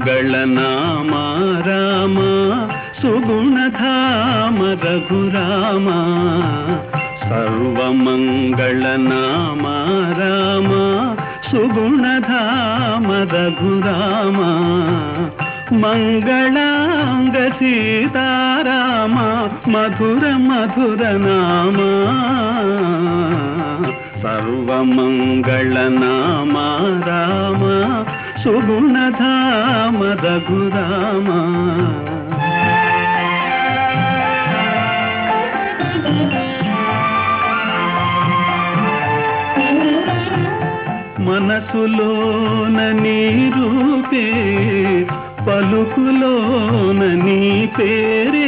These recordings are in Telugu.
సర్వమంగళనామ రామ సుగుణధామ రఘురామ సర్వమంగళనామ రామ సుగుణధామ రఘురామ మంగళాంగ సీతారామ మధుర మధుర నామ సర్వమంగళనామ రామ సుగుణధామ రఘురామ మనసులోన నీ రూపే పలుకులోన నీ పేరే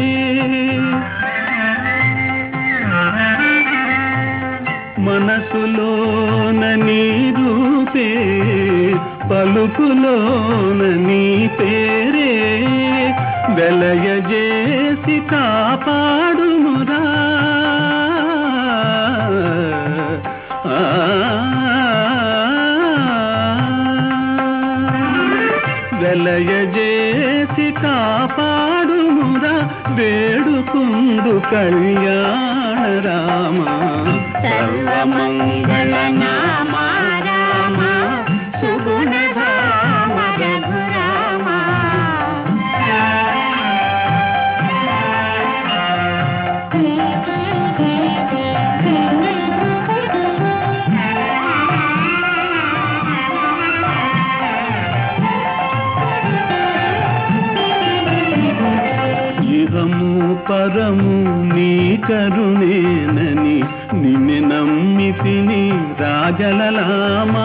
మనసులోన నీ రూపే పలుకులోన నీ పేరే వెలయజేసి కాపాడుమురా వెలయజేసి కాపాడుమురా వేడుకుందు కళ్యాణ రామ సర్వమంగళనామ రామ సుగుణధామ రఘురామ ఇహము పరము నీ కరుణేనని నిన్ను నమ్మితిని రాజలలామా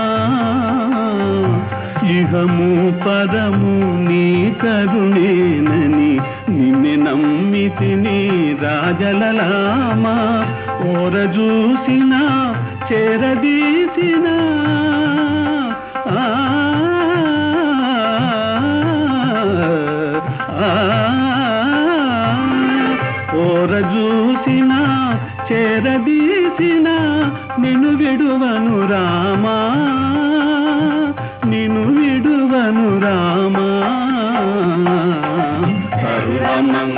ఇహము పరము నీ కరుణేనని నిన్ను నమ్మితిని రాజలలామా ఓర చూసిన చేరదీసిన ఓర చూసిన చేరదీసిన నిన్ను విడువను రామా నిన్ను విడువను రామా సర్వమంగళనామ